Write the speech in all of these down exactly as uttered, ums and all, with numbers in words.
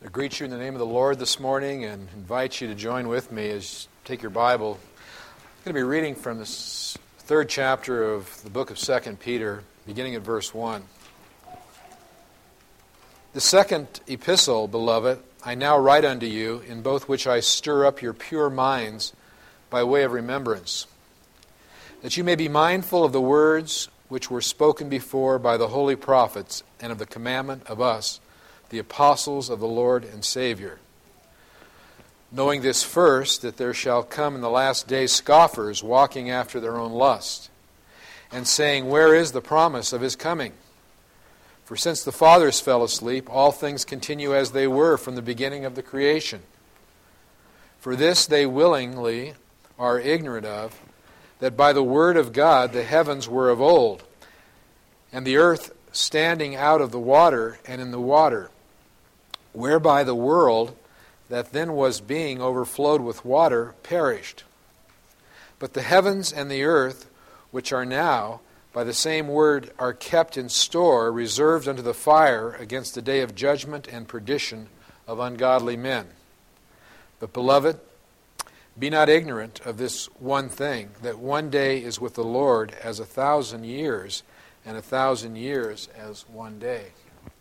I greet you in the name of the Lord this morning and invite you to join with me as you take your Bible. I'm going to be reading from the third chapter of the book of Second Peter, beginning at verse one. The second epistle, beloved, I now write unto you, in both which I stir up your pure minds by way of remembrance, that you may be mindful of the words which were spoken before by the holy prophets, and of the commandment of us, the apostles of the Lord and Savior. Knowing this first, that there shall come in the last days scoffers, walking after their own lust, and saying, Where is the promise of his coming? For since the fathers fell asleep, all things continue as they were from the beginning of the creation. For this they willingly are ignorant of, that by the word of God the heavens were of old, and the earth standing out of the water and in the water, whereby the world that then was being overflowed with water perished. But the heavens and the earth, which are now, by the same word, are kept in store, reserved unto the fire against the day of judgment and perdition of ungodly men. But, beloved, be not ignorant of this one thing, that one day is with the Lord as a thousand years, and a thousand years as one day.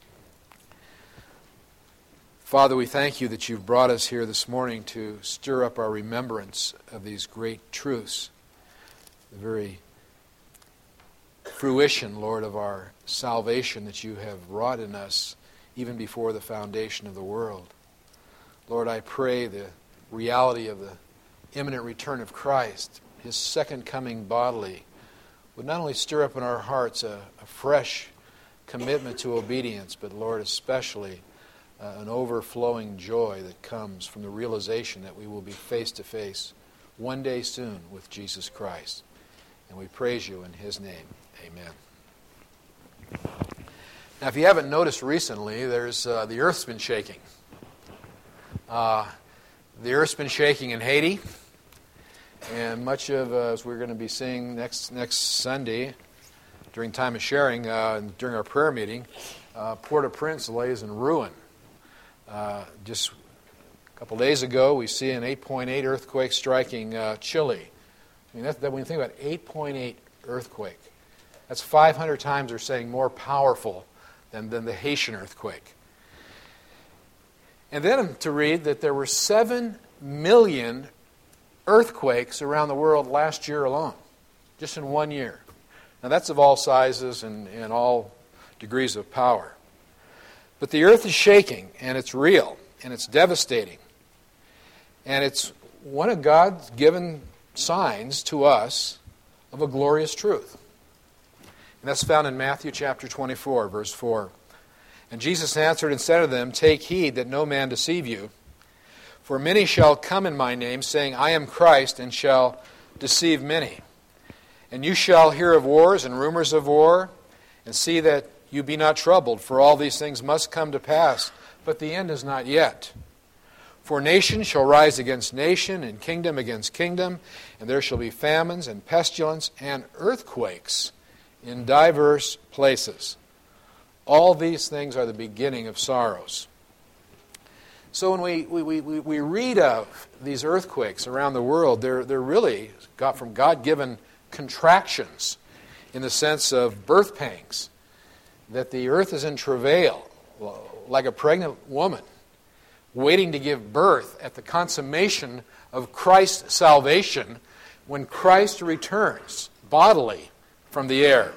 Father, we thank you that you've brought us here this morning to stir up our remembrance of these great truths, the very fruition, Lord, of our salvation that you have wrought in us even before the foundation of the world. Lord, I pray the reality of the imminent return of Christ, his second coming bodily, would not only stir up in our hearts a, a fresh commitment to obedience, but, Lord, especially Uh, an overflowing joy that comes from the realization that we will be face to face one day soon with Jesus Christ. And we praise you in his name. Amen. Now, if you haven't noticed recently, there's uh, the earth's been shaking. Uh, the earth's been shaking in Haiti, and much of, uh, as we're going to be seeing next next Sunday during time of sharing, uh, during our prayer meeting, uh, Port-au-Prince lays in ruin. Uh, just a couple days ago, we see an eight point eight earthquake striking uh, Chile. I mean, that, that, when you think about eight point eight earthquake, that's five hundred times, they're saying, more powerful than, than the Haitian earthquake. And then to read that there were seven million earthquakes around the world last year alone, just in one year. Now, that's of all sizes and, and all degrees of power. But the earth is shaking, and it's real, and it's devastating. And it's one of God's given signs to us of a glorious truth. And that's found in Matthew chapter twenty-four, verse four. And Jesus answered and said to them, Take heed that no man deceive you, for many shall come in my name, saying, I am Christ, and shall deceive many. And you shall hear of wars and rumors of war, and see that you be not troubled, for all these things must come to pass, but the end is not yet. For nation shall rise against nation, and kingdom against kingdom, and there shall be famines and pestilence and earthquakes in diverse places. All these things are the beginning of sorrows. So when we, we, we, we read of these earthquakes around the world, they're, they're really got from God-given contractions in the sense of birth pangs, that the earth is in travail, like a pregnant woman, waiting to give birth at the consummation of Christ's salvation when Christ returns bodily from the air.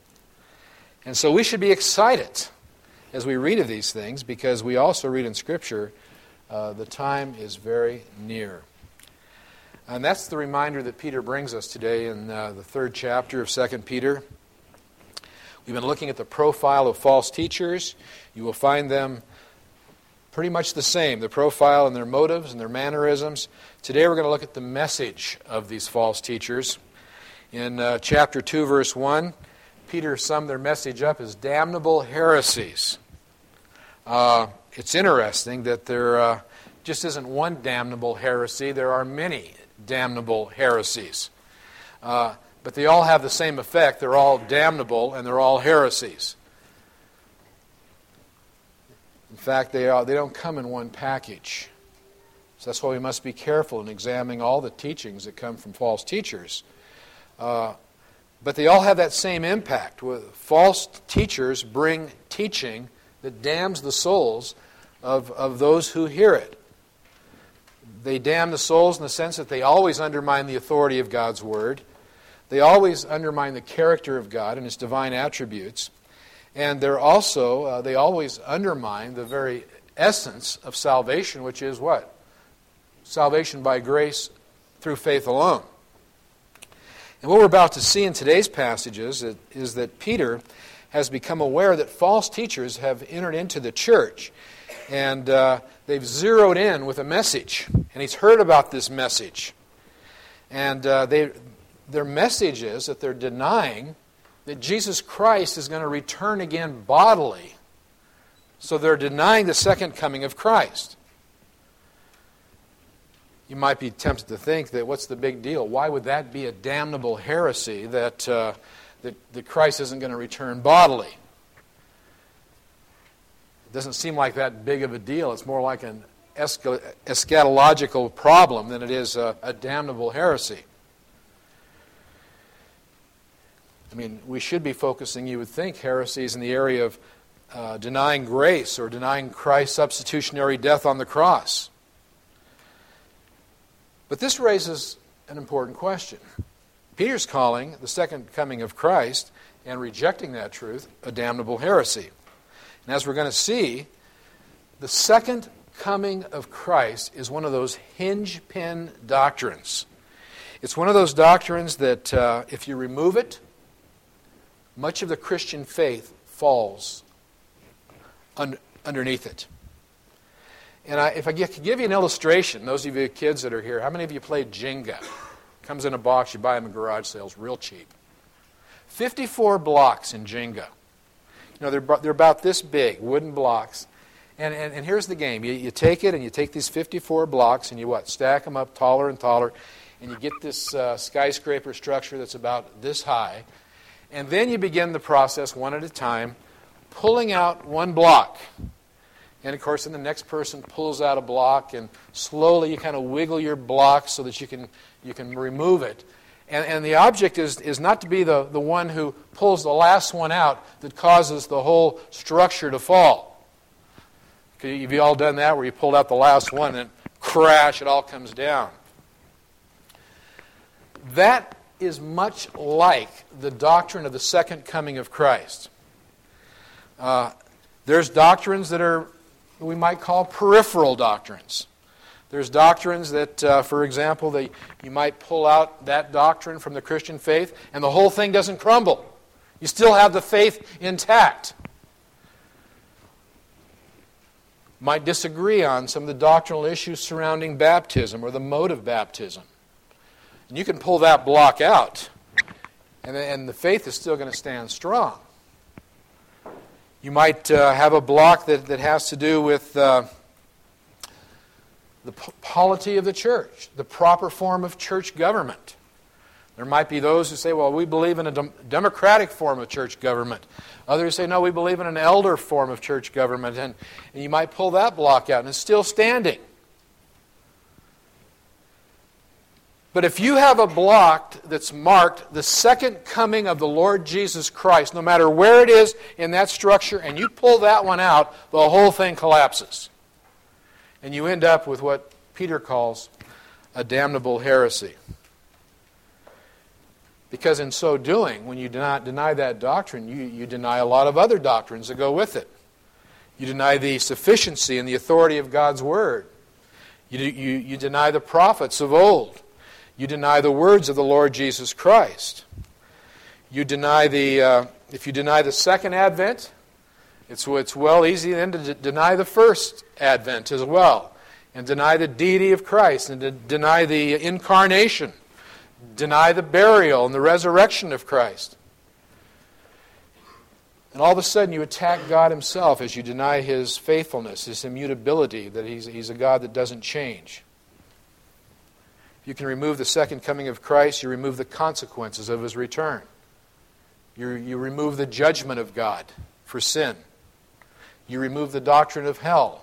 And so we should be excited as we read of these things, because we also read in Scripture, uh, the time is very near. And that's the reminder that Peter brings us today in uh, the third chapter of Second Peter. We've been looking at the profile of false teachers. You will find them pretty much the same, the profile and their motives and their mannerisms. Today we're going to look at the message of these false teachers. In uh, chapter two, verse one, Peter summed their message up as damnable heresies. Uh, it's interesting that there uh, just isn't one damnable heresy. There are many damnable heresies. Uh, But they all have the same effect. They're all damnable, and they're all heresies. In fact, they, are, they don't come in one package. So that's why we must be careful in examining all the teachings that come from false teachers. Uh, but they all have that same impact. False teachers bring teaching that damns the souls of, of those who hear it. They damn the souls in the sense that they always undermine the authority of God's Word. They always undermine the character of God and His divine attributes. And they're also, uh, they always undermine the very essence of salvation, which is what? Salvation by grace through faith alone. And what we're about to see in today's passages is, is that Peter has become aware that false teachers have entered into the church. And uh, they've zeroed in with a message. And he's heard about this message. And uh, they, their message is that they're denying that Jesus Christ is going to return again bodily. So they're denying the second coming of Christ. You might be tempted to think that what's the big deal? Why would that be a damnable heresy that, uh, that, that Christ isn't going to return bodily? It doesn't seem like that big of a deal. It's more like an eschatological problem than it is a, a damnable heresy. I mean, we should be focusing, you would think, heresies in the area of uh, denying grace or denying Christ's substitutionary death on the cross. But this raises an important question. Peter's calling the second coming of Christ and rejecting that truth a damnable heresy. And as we're going to see, the second coming of Christ is one of those hinge pin doctrines. It's one of those doctrines that uh, if you remove it, much of the Christian faith falls un- underneath it. And I, if I could give you an illustration, those of you kids that are here, how many of you played Jenga? Comes in a box, you buy them in garage sales, real cheap. fifty-four blocks in Jenga. You know, they're, they're about this big, wooden blocks. And, and, and here's the game. You, you take it and you take these fifty-four blocks and you what? Stack them up taller and taller. And you get this uh, skyscraper structure that's about this high. And then you begin the process one at a time, pulling out one block. And of course, then the next person pulls out a block, and slowly you kind of wiggle your block so that you can you can remove it. And, and the object is, is not to be the, the one who pulls the last one out that causes the whole structure to fall. Okay, have you all done that, where you pulled out the last one and crash, it all comes down? That is much like the doctrine of the second coming of Christ. Uh, there's doctrines that are we might call peripheral doctrines. There's doctrines that, uh, for example, that you might pull out that doctrine from the Christian faith and the whole thing doesn't crumble. You still have the faith intact. Might disagree on some of the doctrinal issues surrounding baptism or the mode of baptism. And you can pull that block out, and, and the faith is still going to stand strong. You might uh, have a block that, that has to do with uh, the p- polity of the church, the proper form of church government. There might be those who say, well, we believe in a dem- democratic form of church government. Others say, no, we believe in an elder form of church government. And, and you might pull that block out, and it's still standing. But if you have a block that's marked the second coming of the Lord Jesus Christ, no matter where it is in that structure, and you pull that one out, the whole thing collapses. And you end up with what Peter calls a damnable heresy. Because in so doing, when you deny, deny that doctrine, you, you deny a lot of other doctrines that go with it. You deny the sufficiency and the authority of God's Word. You, you, you deny the prophets of old. You deny the words of the Lord Jesus Christ. You deny the, uh, if you deny the second advent, it's, it's well easy then to d- deny the first advent as well. And deny the deity of Christ, and to deny the incarnation. Deny the burial and the resurrection of Christ. And all of a sudden you attack God Himself as you deny His faithfulness, His immutability, that He's, he's a God that doesn't change. You can remove the second coming of Christ, you remove the consequences of His return. You, you remove the judgment of God for sin. You remove the doctrine of hell.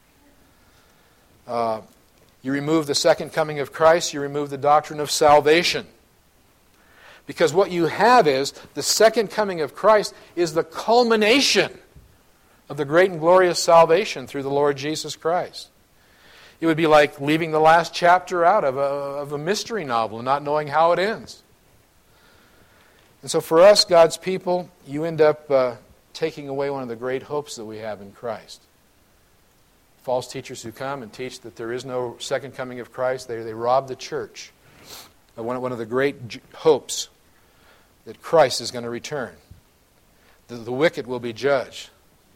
Uh, you remove the second coming of Christ. You remove the doctrine of salvation. Because what you have is the second coming of Christ is the culmination of the great and glorious salvation through the Lord Jesus Christ. It would be like leaving the last chapter out of a, of a mystery novel and not knowing how it ends. And so for us, God's people, you end up uh, taking away one of the great hopes that we have in Christ. False teachers who come and teach that there is no second coming of Christ, they, they rob the church of one, one of the great j- hopes that Christ is going to return. The, the wicked will be judged.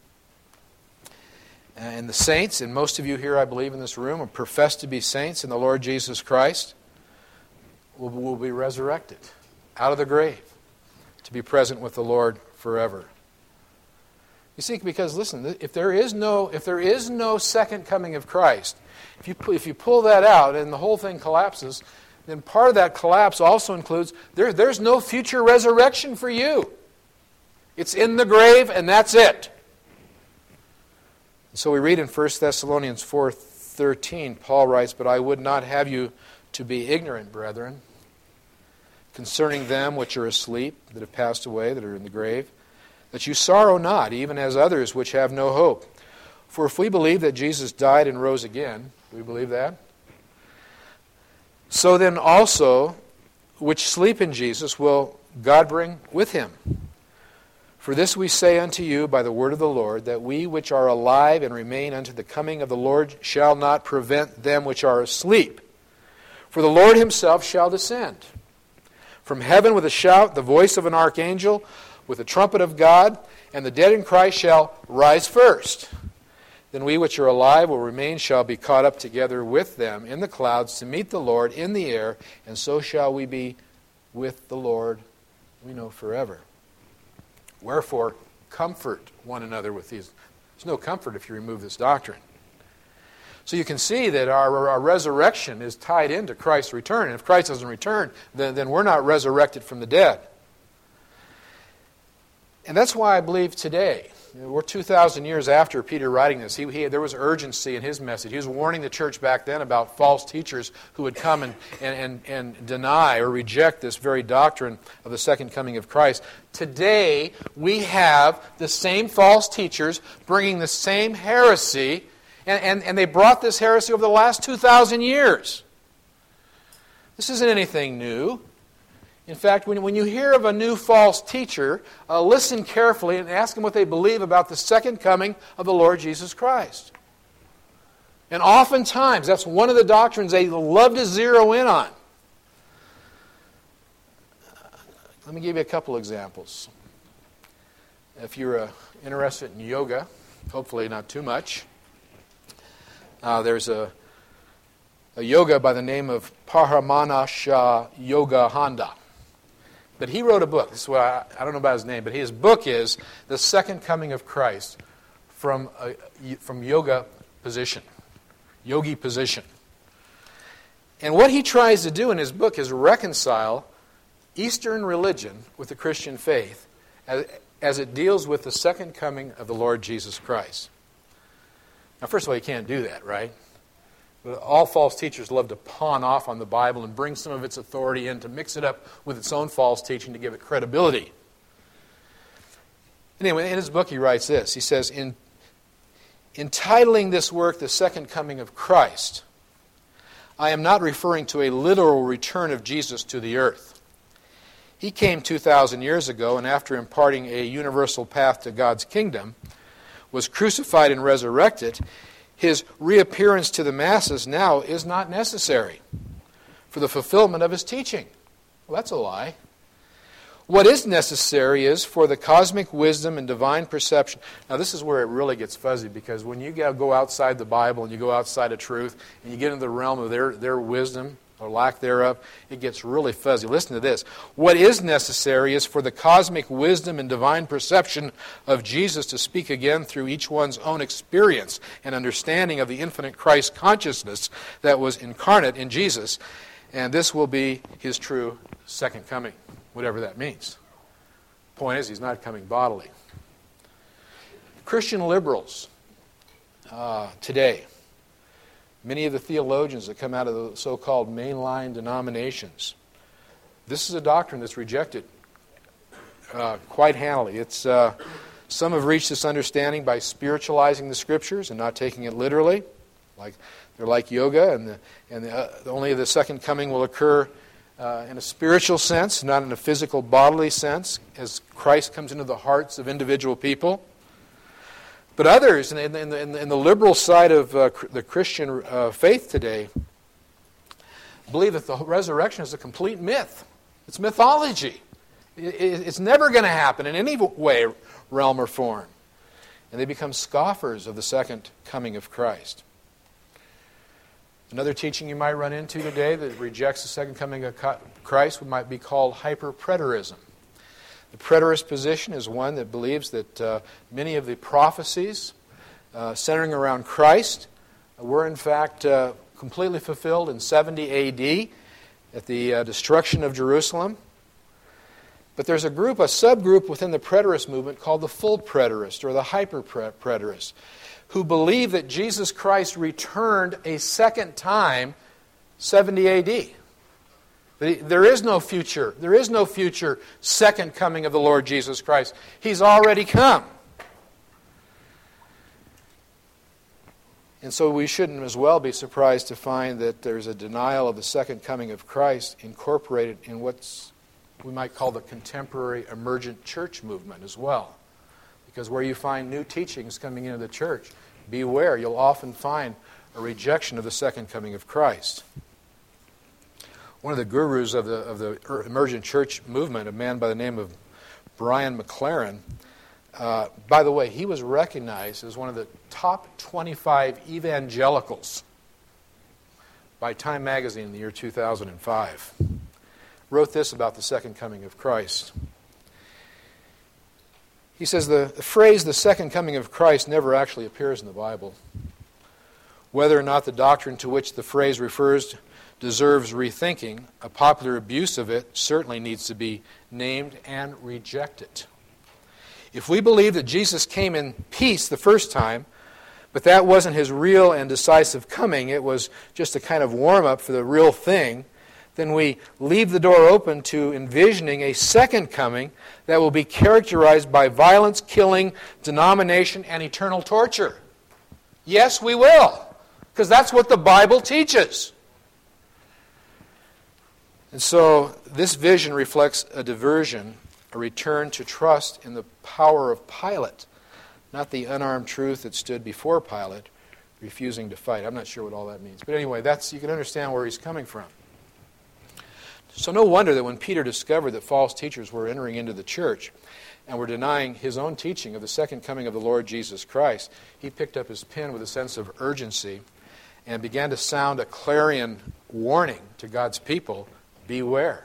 And the saints, and most of you here, I believe, in this room, are professed to be saints in the Lord Jesus Christ, will, will be resurrected out of the grave to be present with the Lord forever. You see, because listen, if there is no if there is no second coming of Christ, if you if you pull that out and the whole thing collapses, then part of that collapse also includes there, there's no future resurrection for you. It's in the grave, and that's it. So we read in First Thessalonians four thirteen, Paul writes, "But I would not have you to be ignorant, brethren, concerning them which are asleep, that have passed away, that are in the grave, that you sorrow not, even as others which have no hope. For if we believe that Jesus died and rose again," do we believe that? "So then also, which sleep in Jesus, will God bring with him. For this we say unto you by the word of the Lord, that we which are alive and remain unto the coming of the Lord shall not prevent them which are asleep. For the Lord himself shall descend from heaven with a shout, the voice of an archangel, with the trumpet of God, and the dead in Christ shall rise first. Then we which are alive will remain, shall be caught up together with them in the clouds to meet the Lord in the air, and so shall we be with the Lord, we know, forever. Wherefore, comfort one another with these." There's no comfort if you remove this doctrine. So you can see that our, our resurrection is tied into Christ's return. And if Christ doesn't return, then, then we're not resurrected from the dead. And that's why I believe today, we're two thousand years after Peter writing this, he, he, there was urgency in his message. He was warning the church back then about false teachers who would come and, and, and, and deny or reject this very doctrine of the second coming of Christ. Today, we have the same false teachers bringing the same heresy, and, and, and they brought this heresy over the last two thousand years. This isn't anything new. In fact, when, when you hear of a new false teacher, uh, listen carefully and ask them what they believe about the second coming of the Lord Jesus Christ. And oftentimes, that's one of the doctrines they love to zero in on. Let me give you a couple examples. If you're uh, interested in yoga, hopefully not too much, uh, there's a, a yoga by the name of Paramahansa Yogananda. But he wrote a book. This is what I, I don't know about his name, but his book is The Second Coming of Christ from a, from yoga position, yogi position. And what he tries to do in his book is reconcile Eastern religion with the Christian faith as, as it deals with the second coming of the Lord Jesus Christ. Now, first of all, you can't do that, right? But all false teachers love to pawn off on the Bible and bring some of its authority in to mix it up with its own false teaching to give it credibility. Anyway, in his book he writes this. He says, in entitling this work, The Second Coming of Christ, I am not referring to a literal return of Jesus to the earth. He came two thousand years ago, and after imparting a universal path to God's kingdom, was crucified and resurrected. His reappearance to the masses now is not necessary for the fulfillment of his teaching. Well, that's a lie. What is necessary is for the cosmic wisdom and divine perception. Now, this is where it really gets fuzzy, because when you go outside the Bible and you go outside of truth and you get into the realm of their, their wisdom or lack thereof, it gets really fuzzy. Listen to this. What is necessary is for the cosmic wisdom and divine perception of Jesus to speak again through each one's own experience and understanding of the infinite Christ consciousness that was incarnate in Jesus. And this will be his true second coming, whatever that means. Point is, he's not coming bodily. Christian liberals uh, today, many of the theologians that come out of the so-called mainline denominations, this is a doctrine that's rejected uh, quite handily. It's uh, some have reached this understanding by spiritualizing the Scriptures and not taking it literally, like they're like yoga, and the, and the, uh, only the second coming will occur uh, in a spiritual sense, not in a physical, bodily sense, as Christ comes into the hearts of individual people. But others, in, in, in, in the liberal side of uh, the Christian uh, faith today, believe that the resurrection is a complete myth. It's mythology. It, it, it's never going to happen in any way, realm, or form. And they become scoffers of the second coming of Christ. Another teaching you might run into today that rejects the second coming of Christ might be called hyper-preterism. The preterist position is one that believes that uh, many of the prophecies uh, centering around Christ were in fact uh, completely fulfilled in seventy A D at the uh, destruction of Jerusalem. But there's a group, a subgroup within the preterist movement called the full preterist or the hyper-preterist, who believe that Jesus Christ returned a second time, seventy A D. There is no future. There is no future second coming of the Lord Jesus Christ. He's already come. And so we shouldn't as well be surprised to find that there's a denial of the second coming of Christ incorporated in what's we might call the contemporary emergent church movement as well. Because where you find new teachings coming into the church, beware, you'll often find a rejection of the second coming of Christ. One of the gurus of the of the emergent church movement, a man by the name of Brian McLaren, uh, by the way, he was recognized as one of the top twenty-five evangelicals by Time magazine in the year two thousand five. Wrote this about the second coming of Christ. He says the, the phrase, the second coming of Christ, never actually appears in the Bible. Whether or not the doctrine to which the phrase refers deserves rethinking, a popular abuse of it certainly needs to be named and rejected. If we believe that Jesus came in peace the first time, but that wasn't his real and decisive coming, it was just a kind of warm-up for the real thing, then we leave the door open to envisioning a second coming that will be characterized by violence, killing, denomination, and eternal torture. Yes, we will, because that's what the Bible teaches. And so this vision reflects a diversion, a return to trust in the power of Pilate, not the unarmed truth that stood before Pilate, refusing to fight. I'm not sure what all that means. But anyway, that's you can understand where he's coming from. So no wonder that when Peter discovered that false teachers were entering into the church and were denying his own teaching of the second coming of the Lord Jesus Christ, he picked up his pen with a sense of urgency and began to sound a clarion warning to God's people, beware.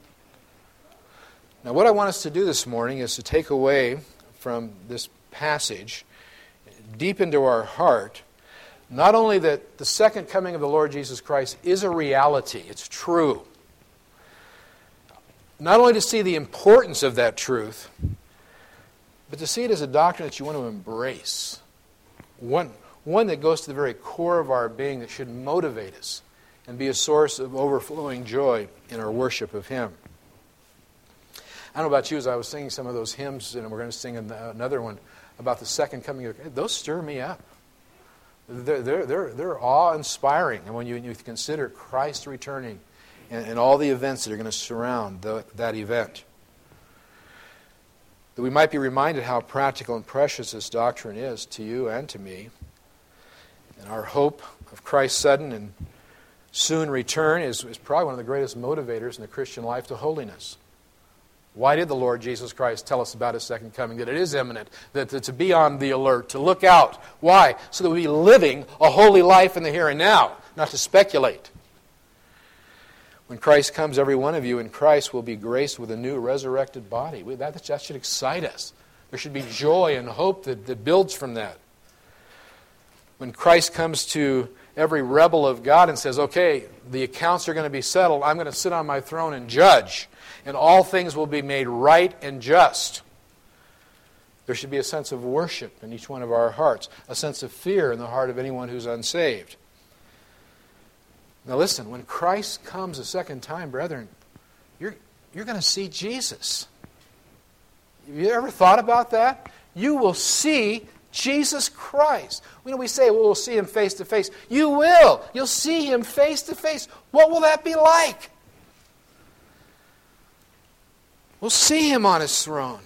Now what I want us to do this morning is to take away from this passage, deep into our heart, not only that the second coming of the Lord Jesus Christ is a reality, it's true. Not only to see the importance of that truth, but to see it as a doctrine that you want to embrace. One, one that goes to the very core of our being that should motivate us and be a source of overflowing joy in our worship of Him. I don't know about you, as I was singing some of those hymns, and we're going to sing another one about the second coming of, those stir me up. They're, they're, they're, they're awe-inspiring. And when you, you consider Christ returning and, and all the events that are going to surround the, that event, that we might be reminded how practical and precious this doctrine is to you and to me. And our hope of Christ's sudden and soon return is, is probably one of the greatest motivators in the Christian life to holiness. Why did the Lord Jesus Christ tell us about His second coming? That it is imminent, that, that to be on the alert, to look out. Why? So that we be living a holy life in the here and now, not to speculate. When Christ comes, every one of you in Christ will be graced with a new resurrected body. We, that, that should excite us. There should be joy and hope that, that builds from that. When Christ comes to every rebel of God and says, okay, the accounts are going to be settled, I'm going to sit on my throne and judge, and all things will be made right and just. There should be a sense of worship in each one of our hearts, a sense of fear in the heart of anyone who's unsaved. Now listen, when Christ comes a second time, brethren, you're, you're going to see Jesus. Have you ever thought about that? You will see Jesus Christ. You know, we say, well, we'll see Him face to face. You will. You'll see Him face to face. What will that be like? We'll see Him on His throne.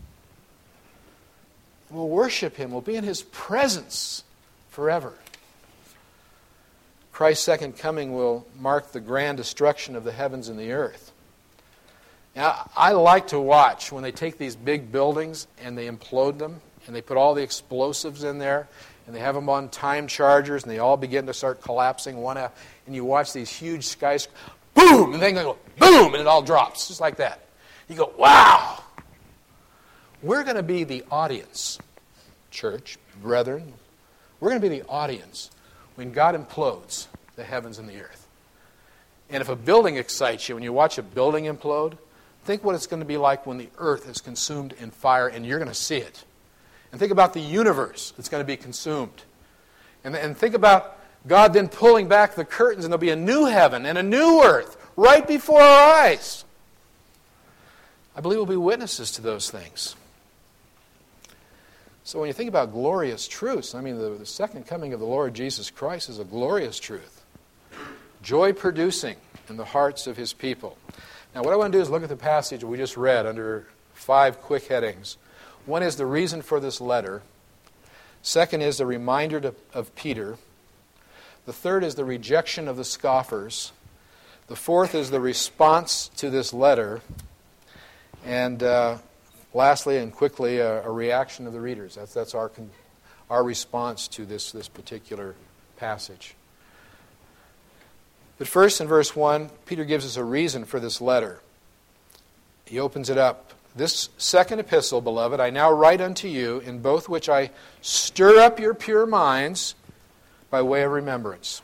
We'll worship Him. We'll be in His presence forever. Christ's second coming will mark the grand destruction of the heavens and the earth. Now, I like to watch when they take these big buildings and they implode them, and they put all the explosives in there, and they have them on time chargers, and they all begin to start collapsing one after, and you watch these huge skyscrapers, boom, and then they go boom, and it all drops, just like that. You go, wow! We're going to be the audience, church, brethren. We're going to be the audience when God implodes the heavens and the earth. And if a building excites you, when you watch a building implode, think what it's going to be like when the earth is consumed in fire, and you're going to see it. And think about the universe that's going to be consumed. And, and think about God then pulling back the curtains, and there'll be a new heaven and a new earth right before our eyes. I believe we'll be witnesses to those things. So when you think about glorious truths, I mean, the, the second coming of the Lord Jesus Christ is a glorious truth. Joy-producing in the hearts of His people. Now, what I want to do is look at the passage we just read under five quick headings. One is the reason for this letter. Second is the reminder to, of Peter. The third is the rejection of the scoffers. The fourth is the response to this letter. And uh, lastly and quickly, a, a reaction of the readers. That's, that's our, our response to this, this particular passage. But first, in verse one, Peter gives us a reason for this letter. He opens it up. This second epistle, beloved, I now write unto you, in both which I stir up your pure minds by way of remembrance.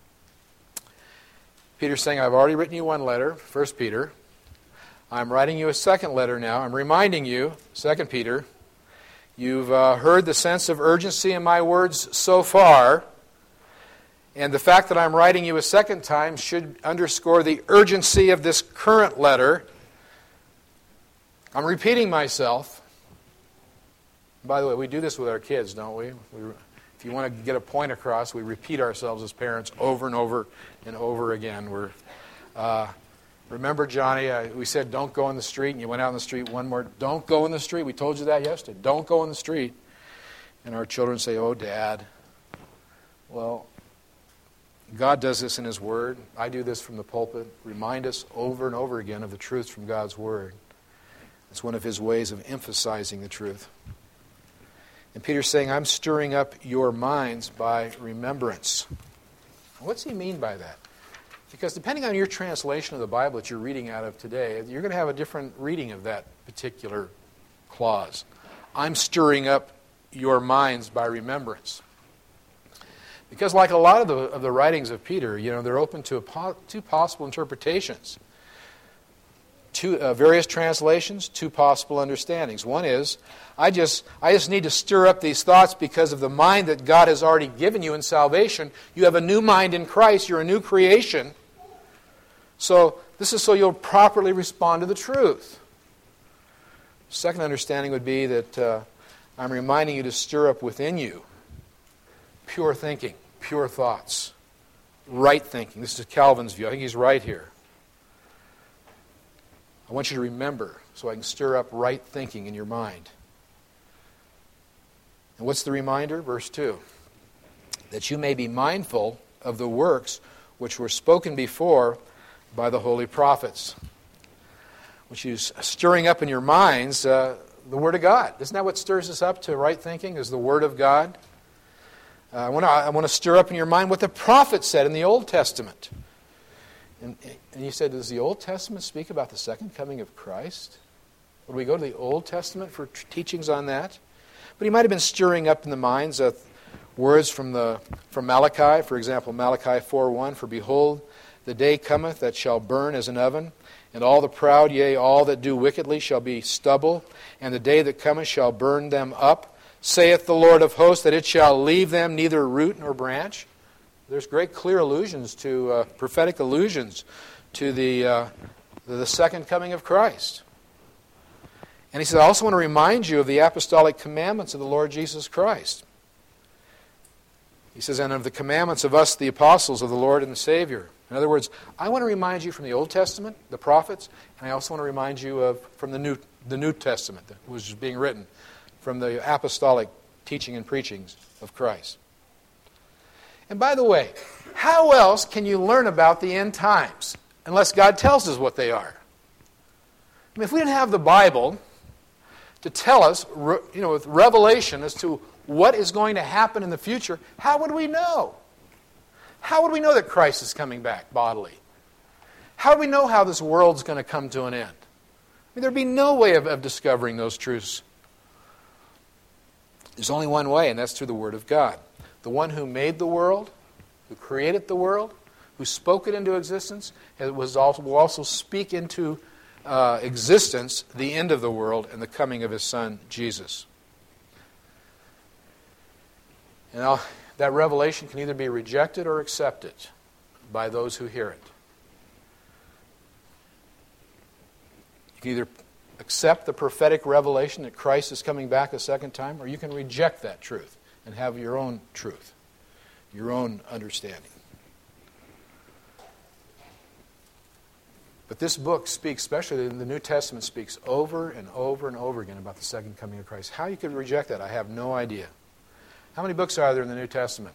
Peter's saying, I've already written you one letter, First Peter. I'm writing you a second letter now. I'm reminding you, Second Peter, you've uh, heard the sense of urgency in my words so far, and the fact that I'm writing you a second time should underscore the urgency of this current letter. I'm repeating myself. By the way, we do this with our kids, don't we? we? If you want to get a point across, we repeat ourselves as parents over and over and over again. We're, uh, remember, Johnny, I, we said don't go in the street, and you went out in the street one more. Don't go in the street. We told you that yesterday. Don't go in the street. And our children say, oh, Dad. Well, God does this in His Word. I do this from the pulpit. Remind us over and over again of the truth from God's Word. It's one of His ways of emphasizing the truth. And Peter's saying, I'm stirring up your minds by remembrance. What's he mean by that? Because depending on your translation of the Bible that you're reading out of today, you're going to have a different reading of that particular clause. I'm stirring up your minds by remembrance. Because like a lot of the, of the writings of Peter, you know, they're open to a po- two possible interpretations. Two uh, various translations, two possible understandings. One is, I just I just need to stir up these thoughts because of the mind that God has already given you in salvation. You have a new mind in Christ. You're a new creation. So this is so you'll properly respond to the truth. Second understanding would be that uh, I'm reminding you to stir up within you pure thinking, pure thoughts, right thinking. This is Calvin's view. I think he's right here. I want you to remember so I can stir up right thinking in your mind. And what's the reminder? Verse two. That you may be mindful of the works which were spoken before by the holy prophets. Which is stirring up in your minds uh, the Word of God. Isn't that what stirs us up to right thinking, is the Word of God? Uh, I want to I want to stir up in your mind what the prophet said in the Old Testament. And, and you said, does the Old Testament speak about the second coming of Christ? Would we go to the Old Testament for t- teachings on that? But he might have been stirring up in the minds of words from the from Malachi. For example, Malachi four one, for behold, the day cometh that shall burn as an oven, And all the proud, yea, all that do wickedly shall be stubble, and the day that cometh shall burn them up. Saith the Lord of hosts, that it shall leave them neither root nor branch. There's great clear allusions to, uh, prophetic allusions to the, uh, the second coming of Christ. And he says, I also want to remind you of the apostolic commandments of the Lord Jesus Christ. He says, and of the commandments of us, the apostles of the Lord and the Savior. In other words, I want to remind you from the Old Testament, the prophets, and I also want to remind you of from the New, the New Testament that was being written, from the apostolic teaching and preachings of Christ. And by the way, how else can you learn about the end times unless God tells us what they are? I mean, if we didn't have the Bible to tell us, you know, with revelation as to what is going to happen in the future, how would we know? How would we know that Christ is coming back bodily? How do we know how this world's going to come to an end? I mean, there'd be no way of, of discovering those truths. There's only one way, and that's through the Word of God. The one who made the world, who created the world, who spoke it into existence, was also, will also speak into uh, existence the end of the world and the coming of His Son, Jesus. And now, that revelation can either be rejected or accepted by those who hear it. You can either accept the prophetic revelation that Christ is coming back a second time, or you can reject that truth and have your own truth, your own understanding. But this book speaks, especially in the New Testament, speaks over and over and over again about the second coming of Christ. How you could reject that, I have no idea. How many books are there in the New Testament?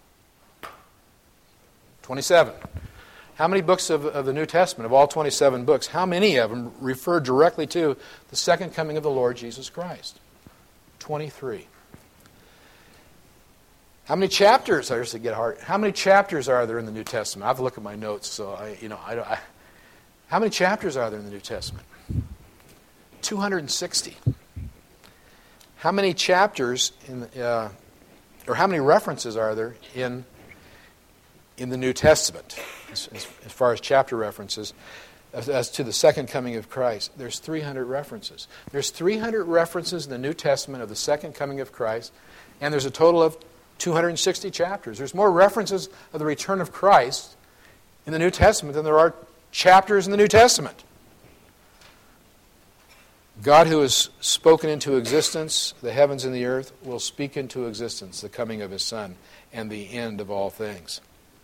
twenty-seven. How many books of, of the New Testament, of all twenty-seven books, how many of them refer directly to the second coming of the Lord Jesus Christ? twenty-three. How many chapters, I used to get hard, how many chapters are there in the New Testament? I have to look at my notes, so I, you know, I, I how many chapters are there in the New Testament? two hundred sixty. How many chapters in uh, or how many references are there in in the New Testament as, as, as far as chapter references as, as to the second coming of Christ? There's three hundred references. There's three hundred references in the New Testament of the second coming of Christ, and there's a total of two hundred sixty chapters. There's more references of the return of Christ in the New Testament than there are chapters in the New Testament. God, who has spoken into existence the heavens and the earth, will speak into existence the coming of His Son and the end of all things.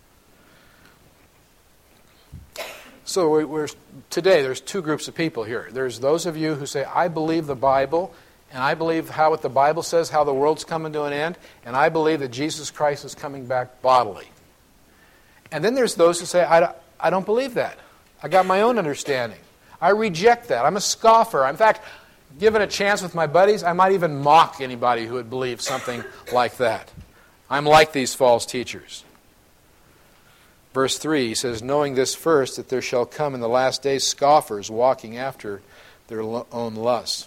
So we're, we're, today there's two groups of people here. There's those of you who say, I believe the Bible, and I believe how what the Bible says, how the world's coming to an end, and I believe that Jesus Christ is coming back bodily. And then there's those who say, I, I don't believe that. I got my own understanding. I reject that. I'm a scoffer. In fact, given a chance with my buddies, I might even mock anybody who would believe something like that. I'm like these false teachers. Verse three, he says, knowing this first, that there shall come in the last days scoffers walking after their own lusts.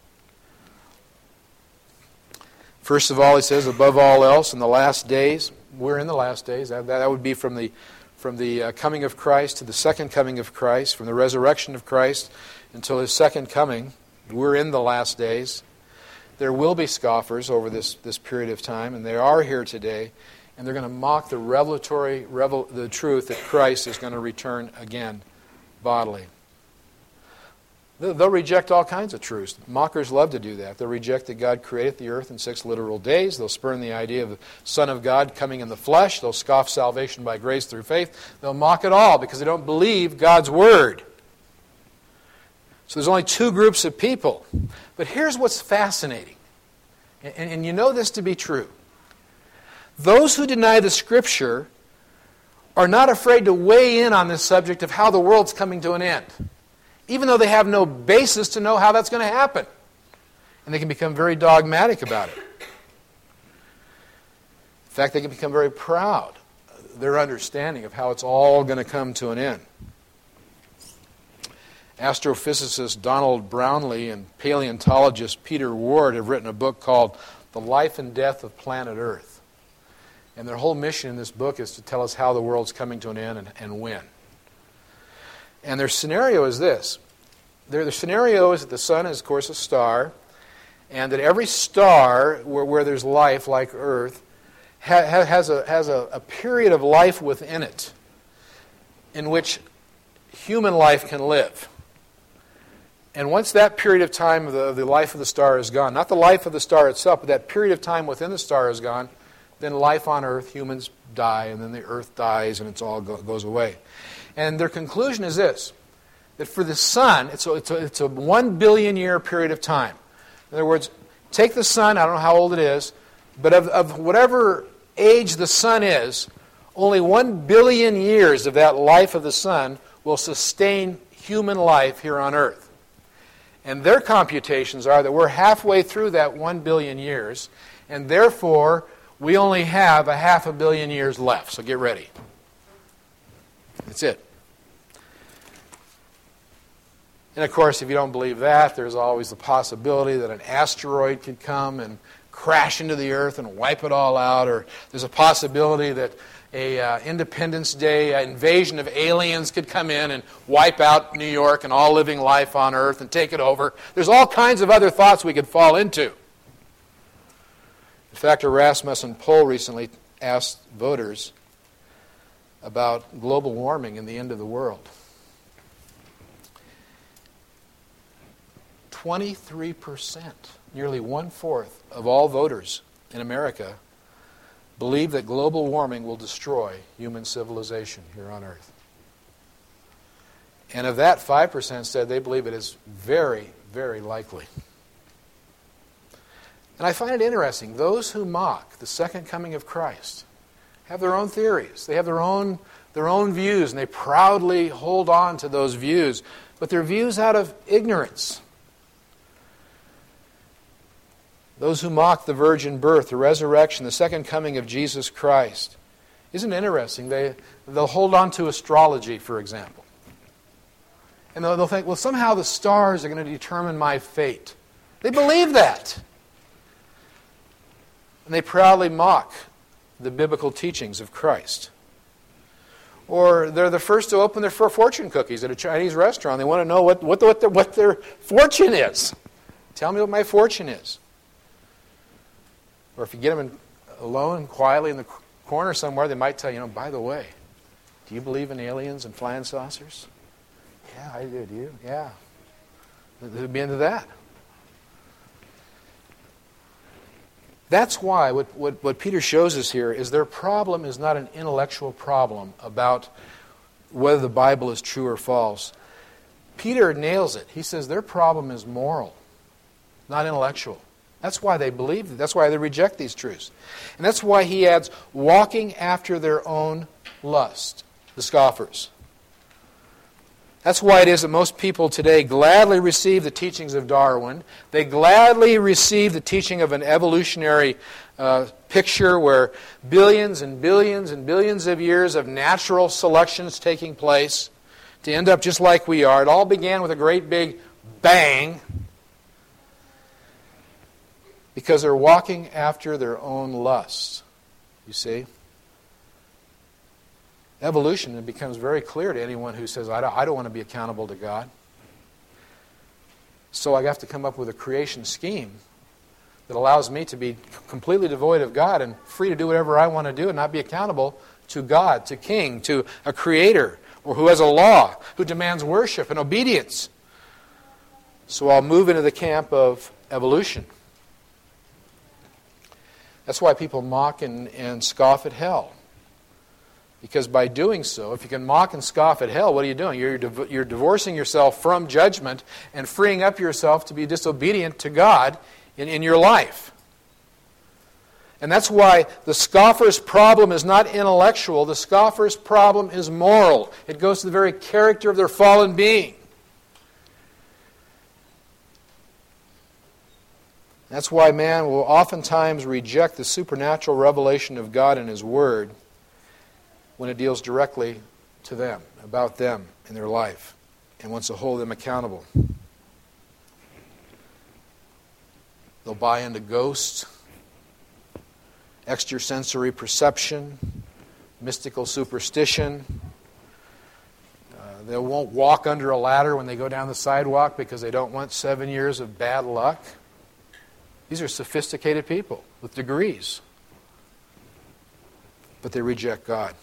First of all, he says, above all else, in the last days, we're in the last days. That, that would be from the from the uh, coming of Christ to the second coming of Christ, from the resurrection of Christ until His second coming. We're in the last days. There will be scoffers over this, this period of time, and they are here today, and they're going to mock the revelatory, revel, the truth that Christ is going to return again bodily. They'll reject all kinds of truths. Mockers love to do that. They'll reject that God created the earth in six literal days. They'll spurn the idea of the Son of God coming in the flesh. They'll scoff salvation by grace through faith. They'll mock it all because they don't believe God's Word. So there's only two groups of people. But here's what's fascinating. And, and you know this to be true. Those who deny the Scripture are not afraid to weigh in on this subject of how the world's coming to an end, even though they have no basis to know how that's going to happen. And they can become very dogmatic about it. In fact, they can become very proud of their understanding of how it's all going to come to an end. Astrophysicist Donald Brownlee and paleontologist Peter Ward have written a book called The Life and Death of Planet Earth. And their whole mission in this book is to tell us how the world's coming to an end and, and when. And their scenario is this. Their, their scenario is that the sun is, of course, a star, and that every star where, where there's life, like Earth, ha, ha, has, a, has a, a period of life within it in which human life can live. And once that period of time of the, of the life of the star is gone, not the life of the star itself, but that period of time within the star is gone, then life on Earth, humans die, and then the Earth dies, and it's all go, goes away. And their conclusion is this, that for the sun, it's a, it's a, it's a one billion year period of time. In other words, take the sun, I don't know how old it is, but of, of whatever age the sun is, only one billion years of that life of the sun will sustain human life here on Earth. And their computations are that we're halfway through that one billion years, and therefore we only have a half a billion years left. So get ready. That's it. And of course, if you don't believe that, there's always the possibility that an asteroid could come and crash into the Earth and wipe it all out, or there's a possibility that a uh, Independence Day invasion of aliens could come in and wipe out New York and all living life on Earth and take it over. There's all kinds of other thoughts we could fall into. In fact, a Rasmussen poll recently asked voters about global warming and the end of the world. twenty-three percent, nearly one-fourth of all voters in America, believe that global warming will destroy human civilization here on Earth. And of that, five percent said they believe it is very, very likely. And I find it interesting, those who mock the second coming of Christ have their own theories. They have their own, their own views, and they proudly hold on to those views. But they're views out of ignorance. Those who mock the virgin birth, the resurrection, the second coming of Jesus Christ. Isn't it interesting? They, they'll hold on to astrology, for example. And they'll, they'll think, well, somehow the stars are going to determine my fate. They believe that. And they proudly mock the biblical teachings of Christ. Or they're the first to open their fortune cookies at a Chinese restaurant. They want to know what, what, what, their, what their fortune is. Tell me what my fortune is. Or if you get them in, alone, quietly in the corner somewhere, they might tell you, you know, by the way, do you believe in aliens and flying saucers? Yeah, I do. Do you? Yeah. They'd be into that. That's why what, what, what Peter shows us here is their problem is not an intellectual problem about whether the Bible is true or false. Peter nails it. He says their problem is moral, not intellectual. That's why they believe it. That's why they reject these truths. And that's why he adds, walking after their own lust, the scoffers. That's why it is that most people today gladly receive the teachings of Darwin. They gladly receive the teaching of an evolutionary uh, picture where billions and billions and billions of years of natural selections taking place to end up just like we are. It all began with a great big bang, because they're walking after their own lusts. You see? Evolution, it becomes very clear to anyone who says, I don't, I don't want to be accountable to God. So I have to come up with a creation scheme that allows me to be completely devoid of God and free to do whatever I want to do and not be accountable to God, to King, to a Creator, or who has a law, who demands worship and obedience. So I'll move into the camp of evolution. That's why people mock and, and scoff at hell. Because by doing so, if you can mock and scoff at hell, what are you doing? You're, div- you're divorcing yourself from judgment and freeing up yourself to be disobedient to God in, in your life. And that's why the scoffer's problem is not intellectual. The scoffer's problem is moral. It goes to the very character of their fallen being. That's why man will oftentimes reject the supernatural revelation of God in His Word when it deals directly to them, about them in their life, and wants to hold them accountable. They'll buy into ghosts, extrasensory perception, mystical superstition. Uh, They won't walk under a ladder when they go down the sidewalk because they don't want seven years of bad luck. These are sophisticated people with degrees. But they reject God.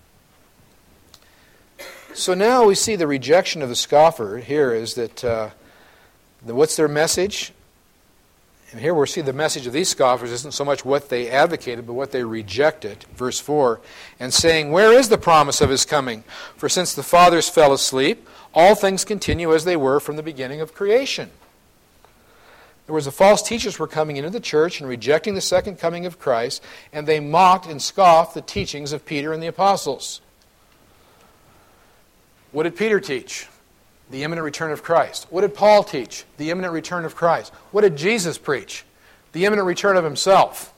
So now we see the rejection of the scoffer here is that, uh, the, what's their message? And here we see the message of these scoffers isn't so much what they advocated, but what they rejected. Verse four, and saying, where is the promise of his coming? For since the fathers fell asleep, all things continue as they were from the beginning of creation. In other words, the false teachers were coming into the church and rejecting the second coming of Christ, and they mocked and scoffed the teachings of Peter and the apostles. What did Peter teach? The imminent return of Christ. What did Paul teach? The imminent return of Christ. What did Jesus preach? The imminent return of himself.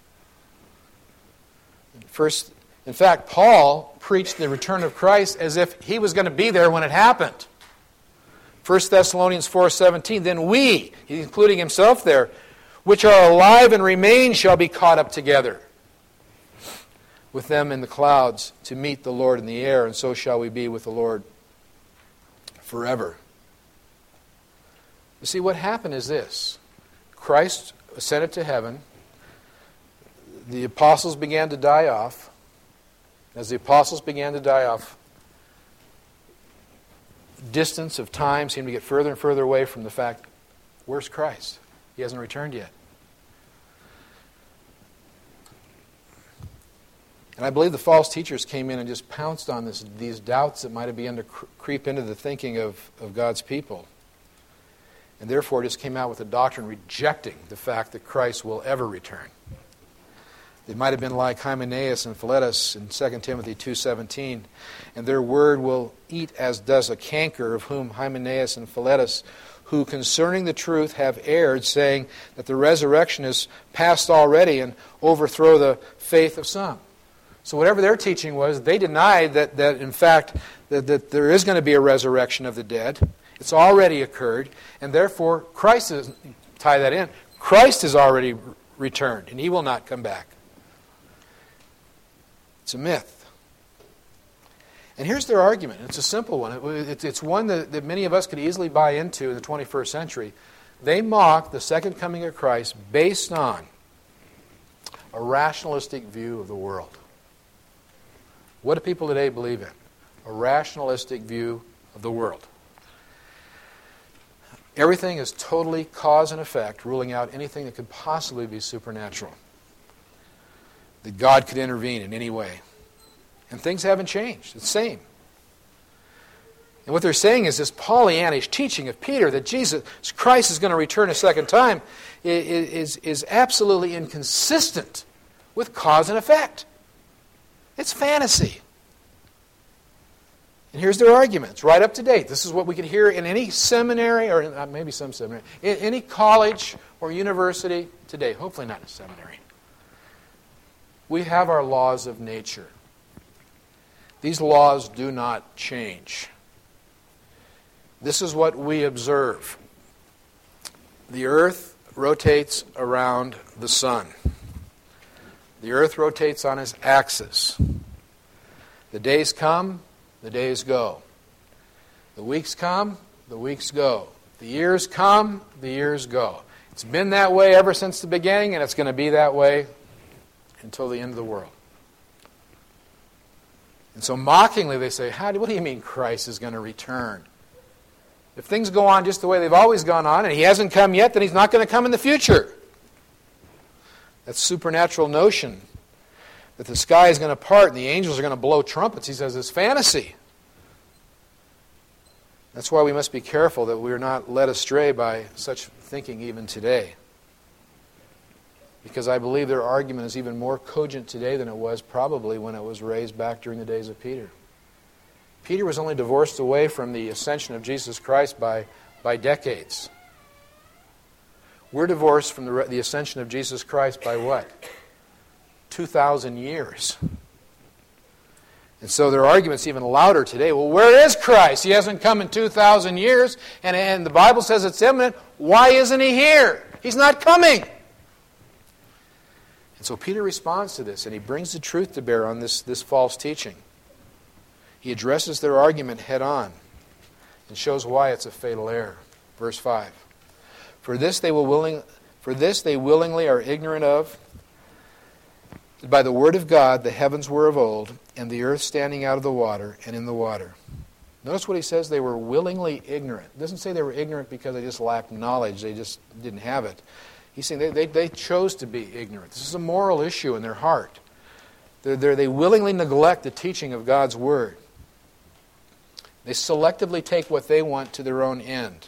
First, in fact, Paul preached the return of Christ as if he was going to be there when it happened. First Thessalonians four seventeen, then we, including himself there, which are alive and remain shall be caught up together with them in the clouds to meet the Lord in the air, and so shall we be with the Lord forever. You see, what happened is this. Christ ascended to heaven. The apostles began to die off. As the apostles began to die off, distance of time seemed to get further and further away from the fact, where's Christ? He hasn't returned yet. And I believe the false teachers came in and just pounced on this, these doubts that might have begun to cre- creep into the thinking of, of God's people. And therefore just came out with a doctrine rejecting the fact that Christ will ever return. They might have been like Hymenaeus and Philetus in Second Timothy two seventeen. And their word will eat as does a canker, of whom Hymenaeus and Philetus, who concerning the truth have erred, saying that the resurrection is past already, and overthrow the faith of some. So whatever their teaching was, they denied that, that in fact, that, that there is going to be a resurrection of the dead. It's already occurred, and therefore Christ is, tie that in, Christ has already returned, and he will not come back. It's a myth. And here's their argument. It's a simple one. It, it's one that, that many of us could easily buy into in the twenty-first century. They mock the second coming of Christ based on a rationalistic view of the world. What do people today believe in? A rationalistic view of the world. Everything is totally cause and effect, ruling out anything that could possibly be supernatural. That God could intervene in any way. And things haven't changed. It's the same. And what they're saying is this Pollyannish teaching of Peter that Jesus Christ is going to return a second time is, is absolutely inconsistent with cause and effect. It's fantasy. And here's their arguments, right up to date. This is what we could hear in any seminary, or maybe some seminary, in any college or university today. Hopefully not in a seminary. We have our laws of nature. These laws do not change. This is what we observe. The earth rotates around the sun. The earth rotates on its axis. The days come, the days go. The weeks come, the weeks go. The years come, the years go. It's been that way ever since the beginning, and it's going to be that way until the end of the world. And so mockingly they say, How do, what do you mean Christ is going to return? If things go on just the way they've always gone on, and he hasn't come yet, then he's not going to come in the future. That supernatural notion that the sky is going to part and the angels are going to blow trumpets, he says, is fantasy. That's why we must be careful that we are not led astray by such thinking even today. Because I believe their argument is even more cogent today than it was probably when it was raised back during the days of Peter. Peter was only divorced away from the ascension of Jesus Christ by, by decades. We're divorced from the, the ascension of Jesus Christ by what? two thousand years. And so their argument's even louder today. Well, where is Christ? He hasn't come in two thousand years, and, and the Bible says it's imminent. Why isn't he here? He's not coming. And so Peter responds to this, and he brings the truth to bear on this, this false teaching. He addresses their argument head on and shows why it's a fatal error. Verse five. For this they will willing for this they willingly are ignorant of, that by the word of God the heavens were of old, and the earth standing out of the water and in the water. Notice what he says, they were willingly ignorant. It doesn't say they were ignorant because they just lacked knowledge, they just didn't have it. He's saying they, they, they chose to be ignorant. This is a moral issue in their heart. They're, they're, they willingly neglect the teaching of God's word. They selectively take what they want to their own end.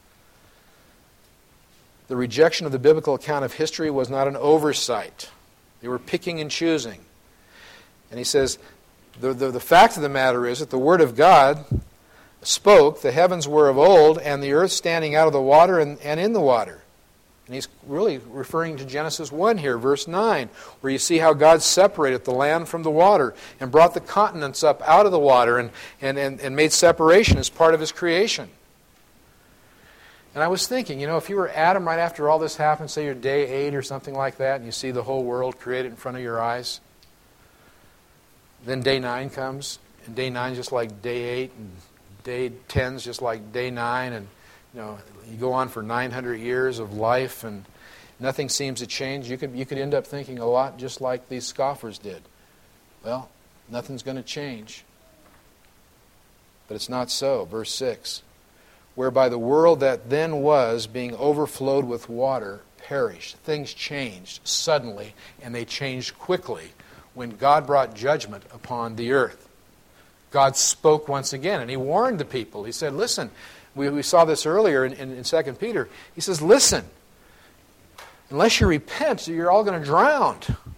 The rejection of the biblical account of history was not an oversight. They were picking and choosing. And he says, the, the, the fact of the matter is that the Word of God spoke, the heavens were of old, and the earth standing out of the water and, and in the water. And he's really referring to Genesis one here, verse nine, where you see how God separated the land from the water and brought the continents up out of the water and, and, and, and made separation as part of His creation. And I was thinking, you know, if you were Adam right after all this happened, say you're day eight or something like that, and you see the whole world created in front of your eyes, then day nine comes, and day nine is just like day eight, and day ten is just like day nine, and you know, you go on for nine hundred years of life, and nothing seems to change. You could you could end up thinking a lot just like these scoffers did. Well, nothing's going to change. But it's not so. Verse six. Whereby the world that then was, being overflowed with water, perished. Things changed suddenly, and they changed quickly when God brought judgment upon the earth. God spoke once again, and He warned the people. He said, listen, we, we saw this earlier in, in, in Second Peter. He says, listen, unless you repent, you're all going to drown.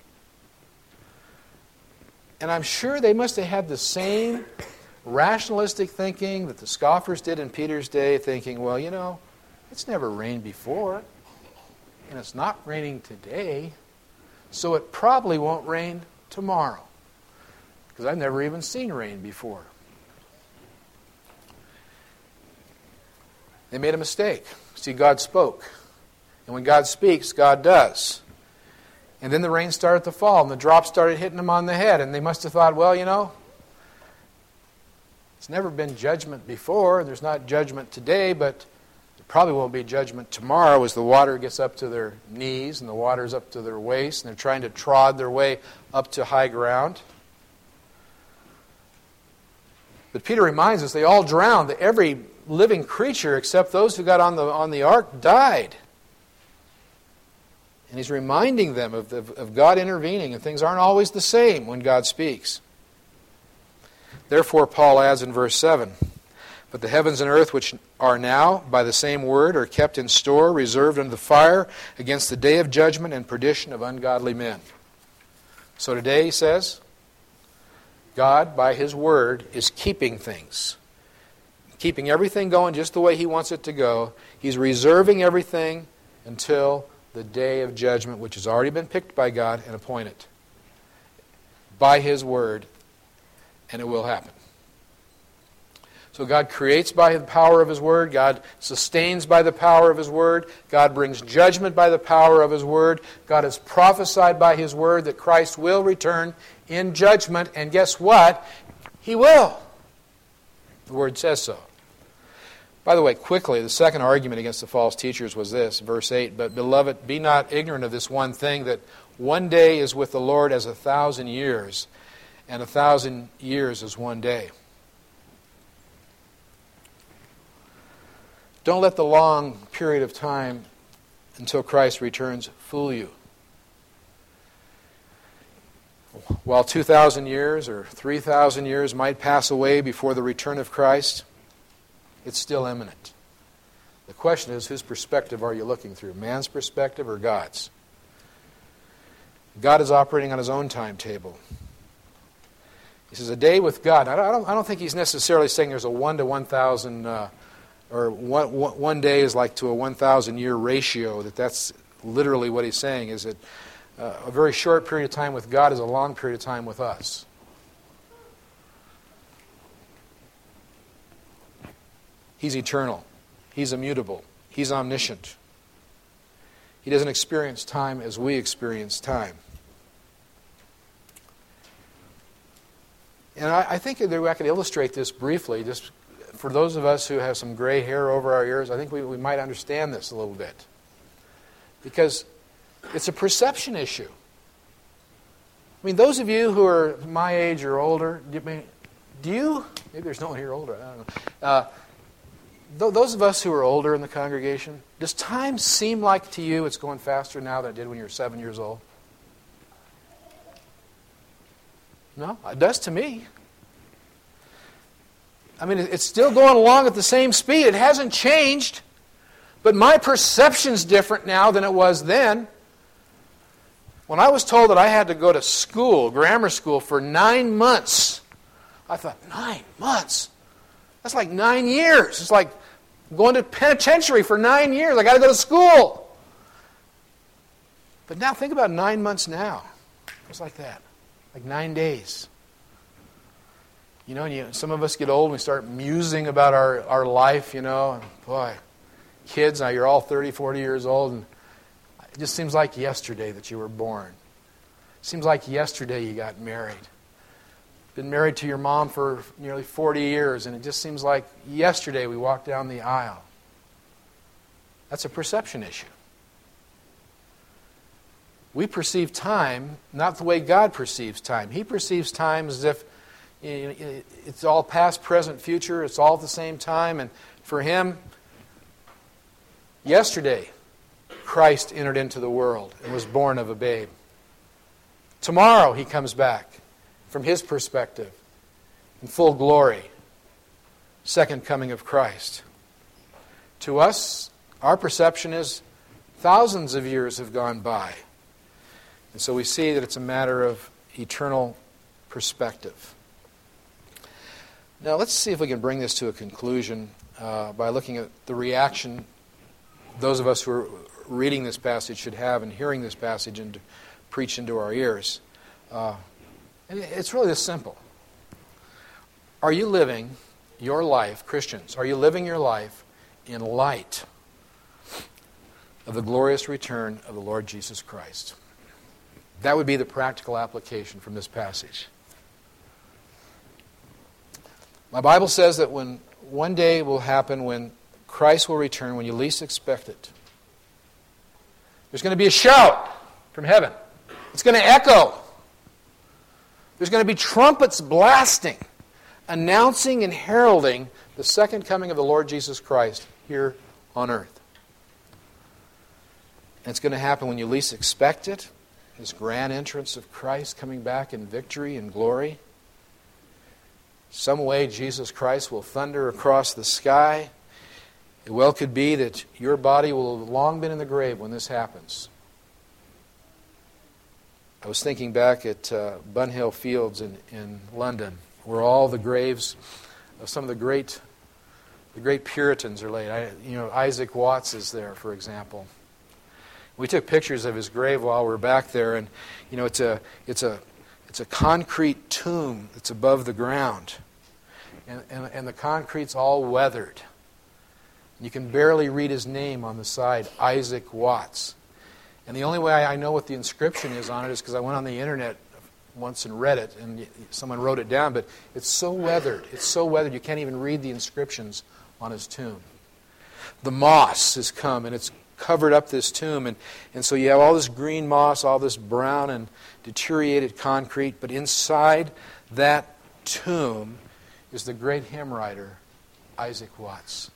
And I'm sure they must have had the same rationalistic thinking that the scoffers did in Peter's day, thinking, well, you know, it's never rained before, and it's not raining today, so it probably won't rain tomorrow, because I've never even seen rain before. They made a mistake. See, God spoke. And when God speaks, God does. And then the rain started to fall, and the drops started hitting them on the head, and they must have thought, well, you know, it's never been judgment before. There's not judgment today, but there probably won't be judgment tomorrow as the water gets up to their knees and the water's up to their waist, and they're trying to trod their way up to high ground. But Peter reminds us they all drowned. Every living creature except those who got on the, on the ark died. And he's reminding them of, of, of God intervening, and things aren't always the same when God speaks. Therefore, Paul adds in verse seven, but the heavens and earth which are now, by the same word, are kept in store, reserved unto the fire, against the day of judgment and perdition of ungodly men. So today, he says, God, by His word, is keeping things. Keeping everything going just the way He wants it to go. He's reserving everything until the day of judgment, which has already been picked by God and appointed. By His word, and it will happen. So God creates by the power of His word. God sustains by the power of His word. God brings judgment by the power of His word. God has prophesied by His word that Christ will return in judgment. And guess what? He will. The word says so. By the way, quickly, the second argument against the false teachers was this, verse eight, but beloved, be not ignorant of this one thing, that one day is with the Lord as a thousand years, and a thousand years is one day. Don't let the long period of time until Christ returns fool you. While two thousand years or three thousand years might pass away before the return of Christ, it's still imminent. The question is, whose perspective are you looking through? Man's perspective or God's? God is operating on His own timetable. He says, a day with God. I don't, I don't think he's necessarily saying there's a one to one thousand, uh, or one, one day is like to a one thousand year ratio, that that's literally what he's saying, is that uh, a very short period of time with God is a long period of time with us. He's eternal. He's immutable. He's omniscient. He doesn't experience time as we experience time. And I, I think that I could illustrate this briefly, just for those of us who have some gray hair over our ears. I think we, we might understand this a little bit. Because it's a perception issue. I mean, those of you who are my age or older, do you, do you maybe there's no one here older, I don't know. Uh, th- those of us who are older in the congregation, does time seem like to you it's going faster now than it did when you were seven years old? No, it does to me. I mean, it's still going along at the same speed. It hasn't changed. But my perception's different now than it was then. When I was told that I had to go to school, grammar school, for nine months, I thought, nine months? That's like nine years. It's like going to penitentiary for nine years. I got to go to school. But now think about nine months now. It's like that. Like nine days. You know, and you, some of us get old and we start musing about our, our life, you know. And boy, kids, now you're all thirty, forty years old, and it just seems like yesterday that you were born. It seems like yesterday you got married. Been married to your mom for nearly forty years, and it just seems like yesterday we walked down the aisle. That's a perception issue. We perceive time not the way God perceives time. He perceives time as if it's all past, present, future. It's all at the same time. And for Him, yesterday, Christ entered into the world and was born of a babe. Tomorrow He comes back from His perspective in full glory. Second coming of Christ. To us, our perception is thousands of years have gone by. And so we see that it's a matter of eternal perspective. Now let's see if we can bring this to a conclusion uh, by looking at the reaction those of us who are reading this passage should have and hearing this passage and preach into our ears. Uh, and it's really this simple. Are you living your life, Christians, are you living your life in light of the glorious return of the Lord Jesus Christ? That would be the practical application from this passage. My Bible says that when one day will happen when Christ will return, when you least expect it, there's going to be a shout from heaven. It's going to echo. There's going to be trumpets blasting, announcing and heralding the second coming of the Lord Jesus Christ here on earth. And it's going to happen when you least expect it. This grand entrance of Christ coming back in victory and glory. Some way Jesus Christ will thunder across the sky. It well could be that your body will have long been in the grave when this happens. I was thinking back at uh, Bunhill Fields in, in London, where all the graves of some of the great the great Puritans are laid. I, you know, Isaac Watts is there, for example. We took pictures of his grave while we were back there, and you know, it's a it's a it's a concrete tomb that's above the ground, and and, and the concrete's all weathered. You can barely read his name on the side, Isaac Watts. And the only way I know what the inscription is on it is because I went on the internet once and read it, and someone wrote it down. But it's so weathered, it's so weathered you can't even read the inscriptions on his tomb. The moss has come, and it's covered up this tomb, and, and so you have all this green moss, all this brown and deteriorated concrete, but inside that tomb is the great hymn writer, Isaac Watts.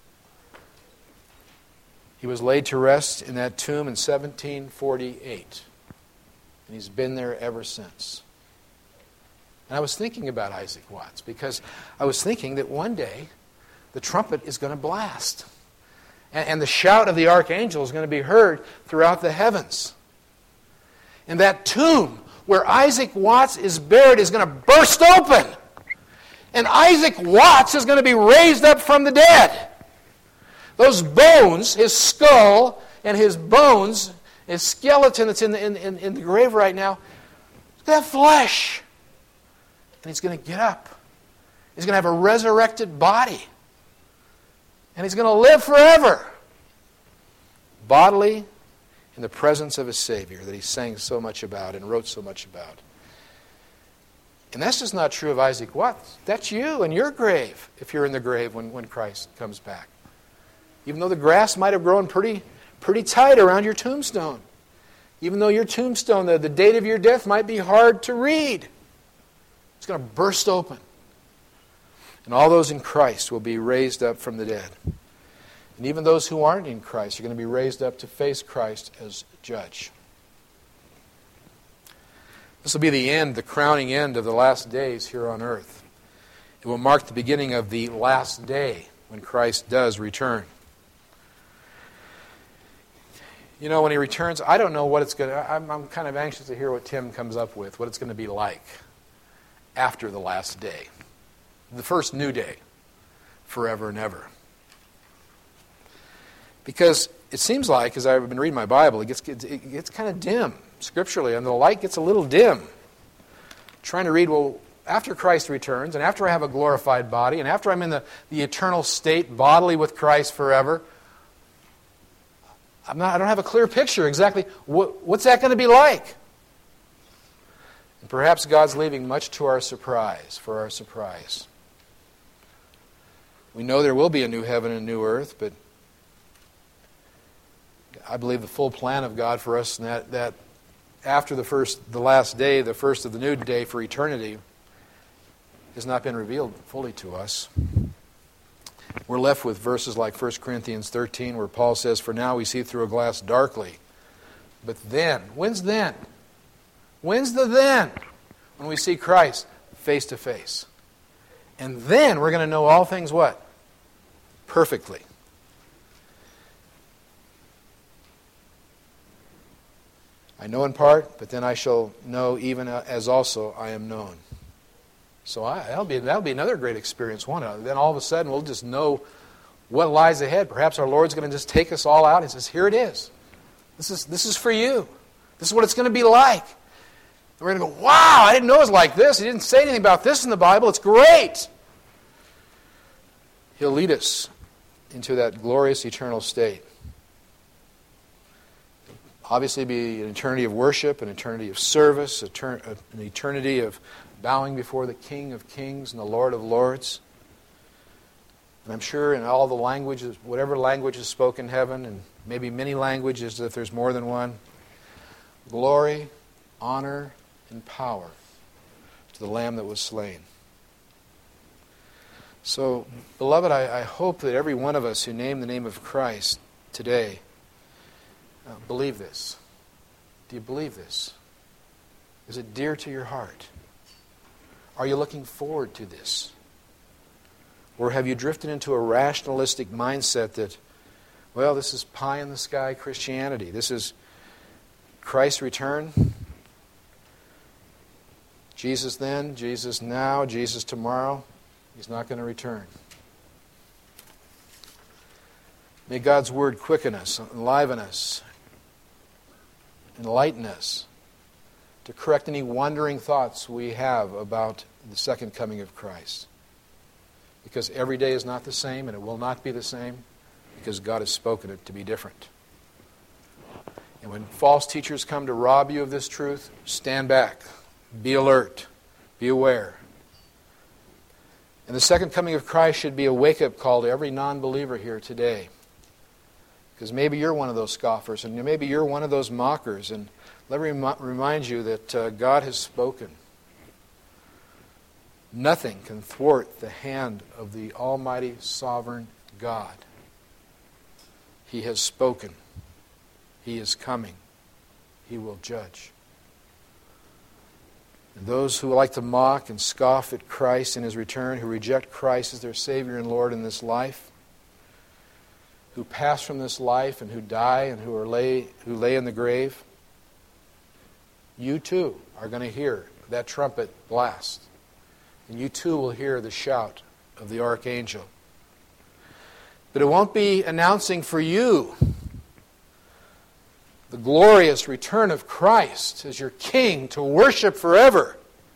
He was laid to rest in that tomb in seventeen forty-eight, and he's been there ever since. And I was thinking about Isaac Watts because I was thinking that one day the trumpet is going to blast. And the shout of the archangel is going to be heard throughout the heavens. And that tomb where Isaac Watts is buried is going to burst open. And Isaac Watts is going to be raised up from the dead. Those bones, his skull and his bones, his skeleton that's in the, in, in, in the grave right now, he's going to have flesh. And he's going to get up. He's going to have a resurrected body. And he's going to live forever. Bodily in the presence of his Savior that he sang so much about and wrote so much about. And that's just not true of Isaac Watts. That's you and your grave, if you're in the grave when, when Christ comes back. Even though the grass might have grown pretty, pretty tight around your tombstone. Even though your tombstone, the, the date of your death might be hard to read. It's going to burst open. And all those in Christ will be raised up from the dead. And even those who aren't in Christ are going to be raised up to face Christ as judge. This will be the end, the crowning end of the last days here on earth. It will mark the beginning of the last day when Christ does return. You know, when He returns, I don't know what it's going to... I'm, I'm kind of anxious to hear what Tim comes up with, what it's going to be like after the last day. The first new day, forever and ever. Because it seems like, as I've been reading my Bible, it gets, it gets kind of dim scripturally, and the light gets a little dim. Trying to read, well, after Christ returns, and after I have a glorified body, and after I'm in the, the eternal state bodily with Christ forever, I'm not, I don't have a clear picture exactly what, what's that going to be like. And perhaps God's leaving much to our surprise, for our surprise. We know there will be a new heaven and a new earth, but I believe the full plan of God for us, and that, that after the first, the last day, the first of the new day for eternity, has not been revealed fully to us. We're left with verses like First Corinthians thirteen, where Paul says, "For now we see through a glass darkly, but then," when's then? When's the then? When we see Christ face to face. And then we're going to know all things what? Perfectly. I know in part, but then I shall know even as also I am known. So I, that'll be that'll be another great experience, won't it? Then all of a sudden we'll just know what lies ahead. Perhaps our Lord's going to just take us all out and says, "Here it is. This is this is for you. This is what it's going to be like." And we're going to go, "Wow, I didn't know it was like this. He didn't say anything about this in the Bible. It's great." He'll lead us into that glorious eternal state. Obviously, be an eternity of worship, an eternity of service, an eternity of bowing before the King of Kings and the Lord of Lords. And I'm sure in all the languages, whatever language is spoken in heaven, and maybe many languages if there's more than one, glory, honor, and power to the Lamb that was slain. So, beloved, I, I hope that every one of us who name the name of Christ today uh, believe this. Do you believe this? Is it dear to your heart? Are you looking forward to this? Or have you drifted into a rationalistic mindset that, well, this is pie-in-the-sky Christianity. This is Christ's return. Jesus then, Jesus now, Jesus tomorrow. He's not going to return. May God's Word quicken us, enliven us, enlighten us to correct any wandering thoughts we have about the second coming of Christ. Because every day is not the same, and it will not be the same, because God has spoken it to be different. And when false teachers come to rob you of this truth, stand back, be alert, be aware. And the second coming of Christ should be a wake-up call to every non-believer here today. Because maybe you're one of those scoffers, and maybe you're one of those mockers, and let me remind you that uh, God has spoken. Nothing can thwart the hand of the Almighty Sovereign God. He has spoken. He is coming. He will judge. And those who like to mock and scoff at Christ in His return, who reject Christ as their Savior and Lord in this life, who pass from this life and who die and who are lay who lay in the grave, you too are going to hear that trumpet blast. And you too will hear the shout of the archangel. But it won't be announcing for you the glorious return of Christ as your King to worship forever.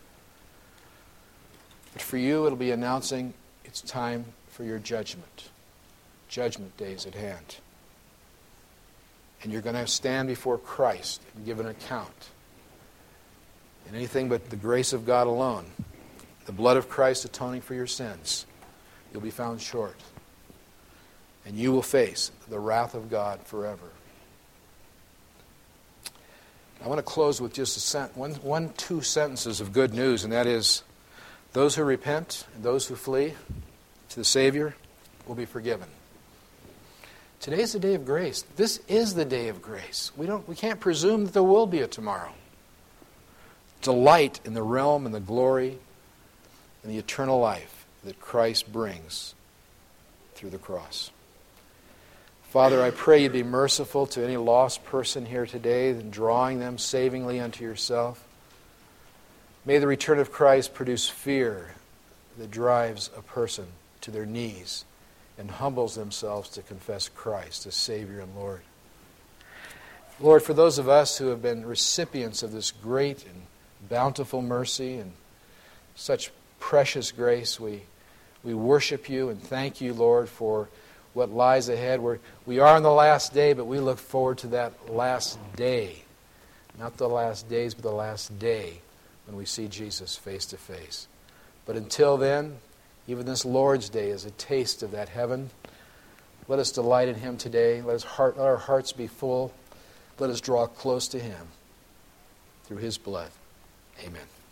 But for you, it'll be announcing it's time for your judgment. Judgment day is at hand. And you're going to stand before Christ and give an account. And anything but the grace of God alone the blood of Christ atoning for your sins, you'll be found short. And you will face the wrath of God forever. I want to close with just a sent- one, one, two sentences of good news, and that is, those who repent and those who flee to the Savior will be forgiven. Today's the day of grace. This is the day of grace. We don't, we can't presume that there will be a tomorrow. Delight in the realm and the glory and the eternal life that Christ brings through the cross. Father, I pray you be merciful to any lost person here today, and drawing them savingly unto yourself. May the return of Christ produce fear that drives a person to their knees and humbles themselves to confess Christ as Savior and Lord. Lord, for those of us who have been recipients of this great and bountiful mercy and such precious grace, we, we worship you and thank you, Lord, for what lies ahead. We're, we are in the last day, but we look forward to that last day. Not the last days, but the last day when we see Jesus face to face. But until then, even this Lord's Day is a taste of that heaven. Let us delight in Him today. Let, us heart, let our hearts be full. Let us draw close to Him through His blood. Amen.